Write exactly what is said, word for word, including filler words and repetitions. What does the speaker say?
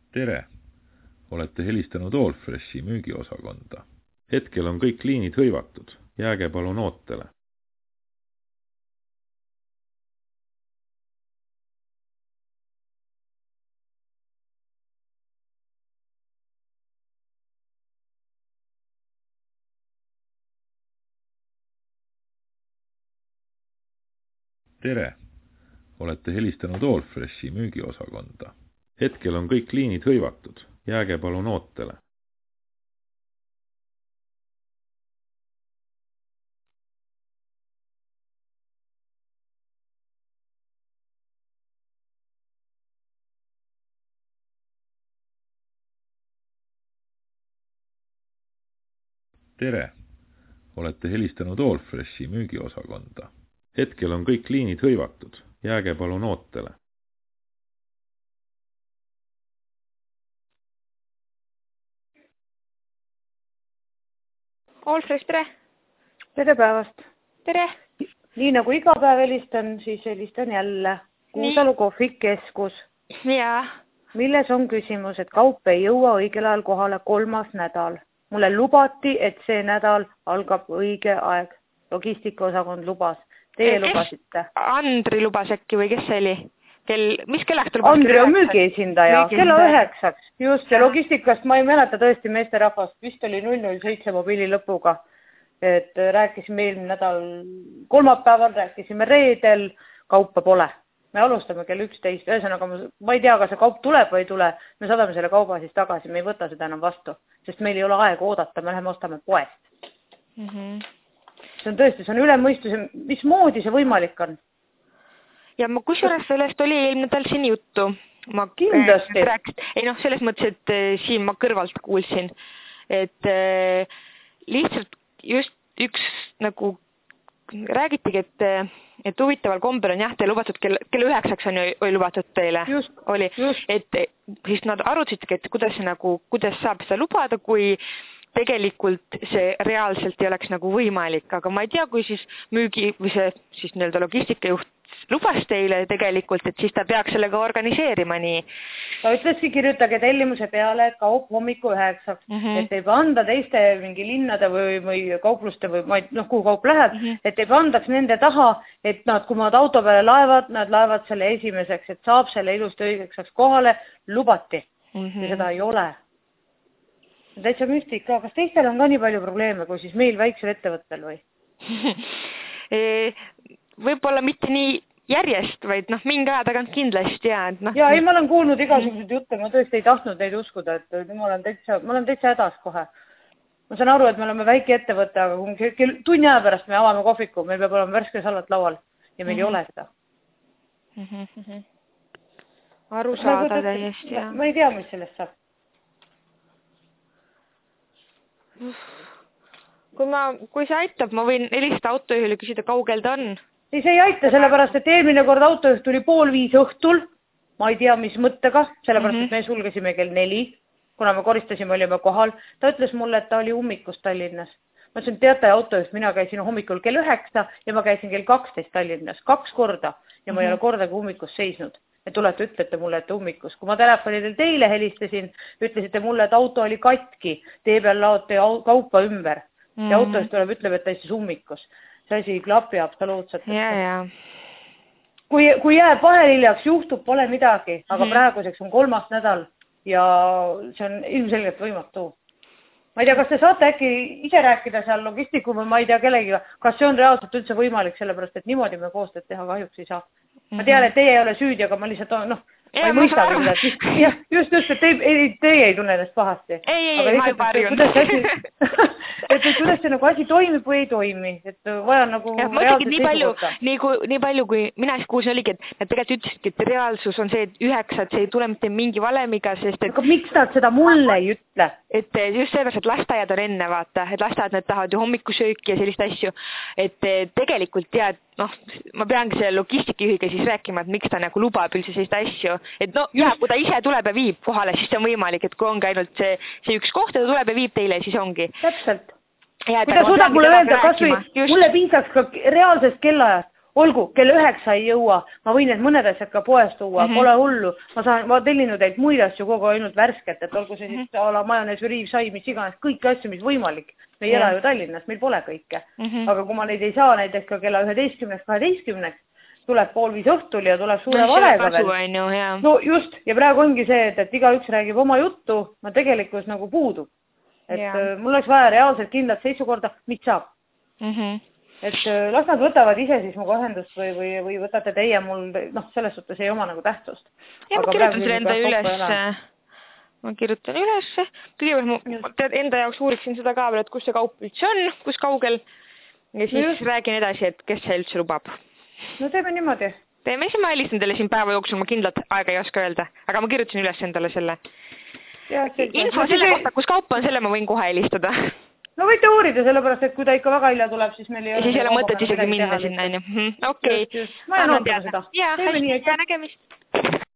Tere! Olete helistanud Allfreshi müügiosakonda. Hetkel on kõik liinid hõivatud. Jääge palun ootele. Tere! Olete helistanud Allfreshi müügiosakonda. Hetkel on kõik liinid hõivatud. Jääge palun ootele. Tere! Olete helistanud Allfreshi müügiosakonda. Hetkel on kõik liinid hõivatud. Jääge palun ootele. Allfresh, tere! Tere päevast! Tere! Nii nagu iga päev helistan, siis helistan jälle. Kuusalu kohvikeskus. Jaa. Milles on küsimus, et kaup ei jõua õigel ajal kohale kolmas nädal. Mulle lubati, et see nädal algab õige aeg. Logistikaosakond lubas. Teie kes lubasite. Andri lubas äkki või kes see oli? Kel, mis kellast lubas? Andri on müügiesindaja. Kella üheksaks. Just, ja logistikast ma ei mäleta tõesti meesterahvast. Vist oli null null seitse mobiili lõpuga. Et rääkisime eelmine nädal kolmapäeval, rääkisime reedel, kaupa pole. Me alustame kell üksteist. Ühesõnaga, ma ei tea, kas see kaup tuleb või ei tule. Me saadame selle kauba siis tagasi. Me ei võta seda enam vastu. Sest meil ei ole aega oodata. Me läheme ostame poest. Mm -hmm. See on tõesti, see on üle mõistuse. Mismoodi see võimalik on? Ja ma kusjuures sellest oli eelmine nädal siin juttu. Ma kindlasti. Rääkis, ei noh, selles mõttes, et siin ma kõrvalt kuulsin. Et äh, lihtsalt just üks nagu räägitigi, et, et huvitaval kombel on jah, teile lubatud kell, kell üheksaks on ju oli lubatud teile. Just, oli. Just. Et siis nad arutasidki, et kuidas, nagu, kuidas saab seda lubada, kui tegelikult see reaalselt ei oleks nagu võimalik, aga ma ei tea, kui siis müügi või see siis nii-öelda logistikajuht lubas teile tegelikult, et siis ta peaks sellega organiseerima nii. Ta ütleski, kirjutage tellimuse peale kaup hommiku üheksaks, mm -hmm. et ei panda teiste mingi linnade või, või kaupluste või ma ei, noh, kuhu kaup läheb, mm -hmm. et ei pandaks nende taha, et nad, kui nad auto peale laevad, nad laevad selle esimeseks, et saab selle ilusti õigeks kohale, lubati mm. -hmm. Ja seda ei ole. Täitsa müstika, kas teistel on ka nii palju probleeme, kui siis meil väiksel ettevõttel või? Võib-olla mitte nii järjest, vaid noh, mingi aja tagant kindlasti ja, et noh. Ja ei, ma olen kuulnud igasuguseid jutte, ma tõesti ei tahtnud neid uskuda, et ma olen täitsa, ma olen täitsa hädas kohe. Ma saan aru, et me oleme väike ettevõte, aga kui tunni aja pärast me avame kohviku, meil peab olema värske salat laual ja meil mm -hmm. ei ole seda. Mm -hmm. Aru saada täiesti, jah. Ma ei tea, mis sellest saab. Kui ma, kui see aitab, ma võin helistada autojuhile küsida, kaugel ta on. Ei, see ei aita, sellepärast, et eelmine kord autojuht tuli pool viis õhtul. Ma ei tea, mis mõttega, sellepärast, mm -hmm. et me sulgesime kell neli, kuna me koristasime, olime kohal. Ta ütles mulle, et ta oli ummikus Tallinnas. Ma ütlesin, teate autojuht, mina käisin hommikul kell üheksa ja ma käisin kell kaksteist Tallinnas, kaks korda ja ma mm -hmm. ei ole kordagi ummikus seisnud. Et tulete, ütlete mulle, et ummikus. Kui ma telefonidel teile helistasin, ütlesite mulle, et auto oli katki, tee peal laote kaupa ümber. Mm -hmm. Ja autojuht tuleb, ütleb, et ta istus ummikus. See asi ei klapi absoluutselt. Ja, ja. Kui, kui jääb vaheliljaks, juhtub, pole midagi, aga mm -hmm. praeguseks on kolmas nädal ja see on ilmselgelt võimatu. Ma ei tea, kas te saate äkki ise rääkida seal logistiku või ma ei tea kellegiga, kas see on reaalselt üldse võimalik, sellepärast et niimoodi me koostööd teha kahjuks ei saa. Ma tean, et teie ei ole süüdi, aga ma lihtsalt on, noh, ma ei mõista seda. Jah, just, just, et teie, teie ei tunne ennast pahasti. Ei, ei, ma juba harjun. Et kuidas see nagu asi toimib või ei toimi, et vaja nagu ja, reaalselt nii palju, nii, kui, nii palju, kui mina siis kuulsin oligi, et nad tegelikult ütlesidki, et reaalsus on see, et üheksa, et see ei tule mitte mingi valemiga, sest et... Aga miks nad seda mulle ei ütle? Et just sellepärast, et lasteaiad on enne, vaata, et lasteaiad need tahavad ju hommikusööki ja sellist asju, et tegelikult tead, noh, ma peangi selle logistikjuhiga siis rääkima, et miks ta nagu lubab üldse sellist asju, et no ja, kui ta ise tuleb ja viib kohale, siis see on võimalik, et kui ongi ainult see, see üks koht ja ta tuleb ja viib teile, siis ongi. Täpselt. Ja, kui ta suudab mulle öelda, kas või mulle piisaks ka reaalsest kellaajast, olgu, kell üheksa ei jõua, ma võin need mõned asjad ka poest tuua, mm -hmm. pole hullu, ma saan, ma tellinud teilt muid asju kogu ainult värsket, et olgu see siis mm -hmm. ala majonees või riiv, sai, mis iganes, kõiki asju, mis võimalik. Me ei ela ju Tallinnas, meil pole kõike. Mm -hmm. Aga kui ma neid ei saa näiteks ka kella üheteistkümneks, kaheteistkümneks, tuleb pool viis õhtul ja tuleb suure no, valega veel. No just, ja praegu ongi see, et, et igaüks räägib oma juttu, ma tegelikult nagu puudub. Et ja. Mul oleks vaja reaalselt kindlat seisukorda, mis saab. Mm -hmm. Et las nad võtavad ise siis muga ühendust või, või, või võtate teie mul, noh, selles suhtes ei oma nagu tähtsust. Ja ma kirjutan selle enda üles, ma kirjutan üles, kõigepealt ma tead, enda jaoks uuriksin seda ka veel, et kus see kaup üldse on, kus kaugel, ja siis Just. räägin edasi, et kes see üldse lubab. No teeme niimoodi. Teeme siis, ma helistan teile siin päeva jooksul, ma kindlat aega ei oska öelda, aga ma kirjutasin üles endale selle. Ja, info selle see... kohta, kus kaup on, selle ma võin kohe helistada. No võite uurida, sellepärast, et kui ta ikka väga hilja tuleb, siis meil ei ole... Ja siis ei ole mõtet isegi minna sinna, on ju. Okei. Ma jään ootama seda. Jaa, hästi, hea nägemist.